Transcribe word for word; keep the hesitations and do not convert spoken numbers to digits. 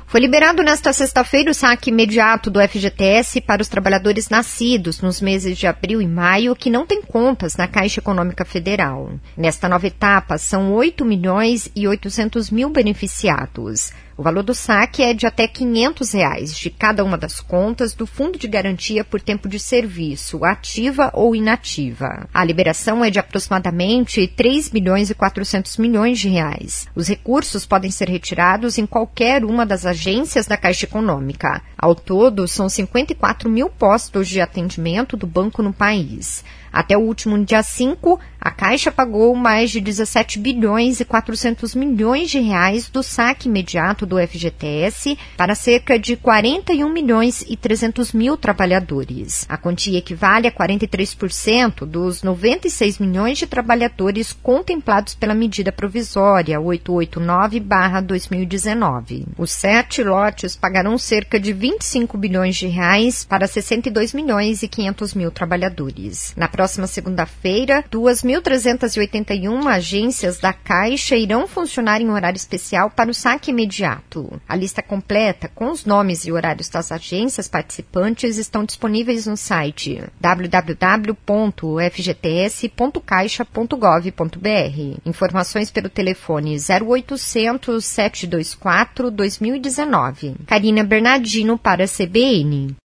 Foi liberado nesta sexta-feira o saque imediato do F G T S para os trabalhadores nascidos nos meses de abril e maio que não têm contas na Caixa Econômica Federal. Nesta nova etapa, são oito milhões e oitocentos mil beneficiados. O valor do saque é de até quinhentos reais de cada uma das contas do Fundo de Garantia por Tempo de Serviço, ativa ou inativa. A liberação é de aproximadamente três milhões e quatrocentos milhões de reais. Os recursos podem ser retirados em qualquer uma das agências da Caixa Econômica. Ao todo, são cinquenta e quatro mil postos de atendimento do banco no país. Até o último dia cinco, a Caixa pagou mais de dezessete bilhões e quatrocentos milhões de reais do saque imediato do F G T S para cerca de quarenta e um milhões e trezentos mil trabalhadores. A quantia equivale a quarenta e três por cento dos noventa e seis milhões de trabalhadores contemplados pela medida provisória oitocentos e oitenta e nove barra dois mil e dezenove. Os sete lotes pagarão cerca de vinte e cinco bilhões de reais para sessenta e dois milhões e quinhentos mil trabalhadores. Na próxima segunda-feira, duas mil trezentas e oitenta e uma agências da Caixa irão funcionar em horário especial para o saque imediato. A lista completa, com os nomes e horários das agências participantes, estão disponíveis no site w w w ponto f g t s ponto caixa ponto gov ponto b r. Informações pelo telefone zero oitocentos, sete dois quatro, dois mil e dezenove. Karina Bernardino para a C B N.